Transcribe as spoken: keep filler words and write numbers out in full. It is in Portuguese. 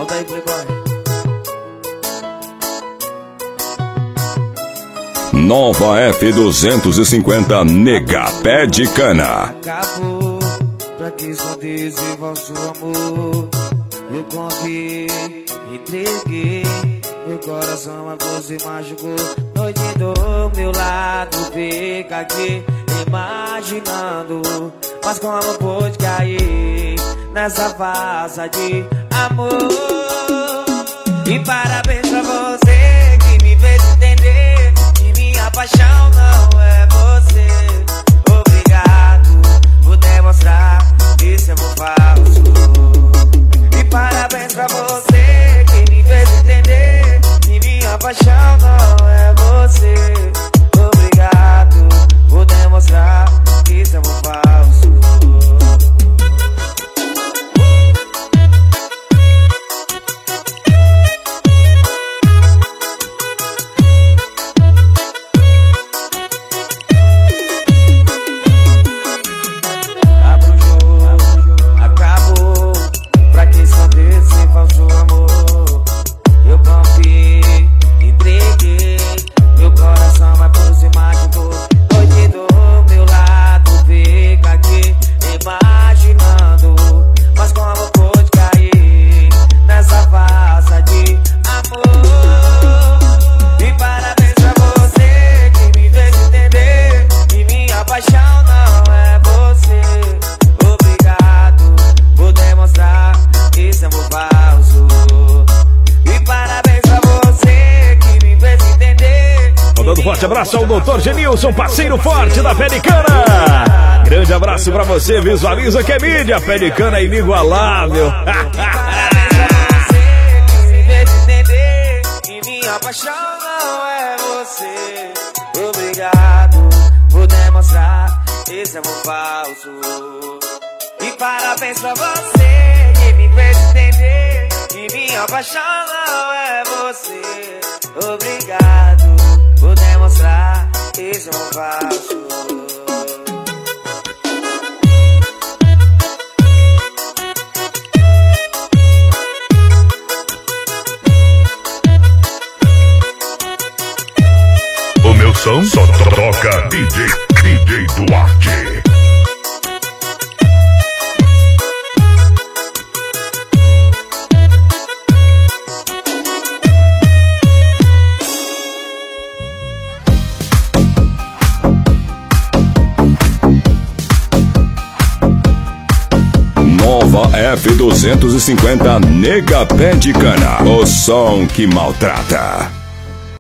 Solta aí, Playboy. Nova F duzentos e cinquenta Nega Pé de Cana. Acabou, pra que esconder esse falso amor? Eu confiei, entreguei meu coração, a você machucou. Noite do meu lado, fica aqui imaginando, mas como pôde cair nessa farsa de amor? E parabéns pra você que me fez entender que minha paixão não é você. Obrigado por demonstrar que isso é um falso. E parabéns pra você que me fez entender que minha paixão não é você. Obrigado por demonstrar que isso é um falso. Forte abraço ao doutor Genilson, parceiro forte da Pé de Cana. Grande abraço pra você, visualiza que é mídia. Pé de Cana é inigualável. Minha paixão não é você. Obrigado por demonstrar esse amor falso. E parabéns pra você que me fez entender que minha paixão não é você. Obrigado por demonstrar esse amor falso. O meu som só toca D J, D J Duarte. Nova F duzentos e cinquenta Nega Pé de Cana. O som que maltrata.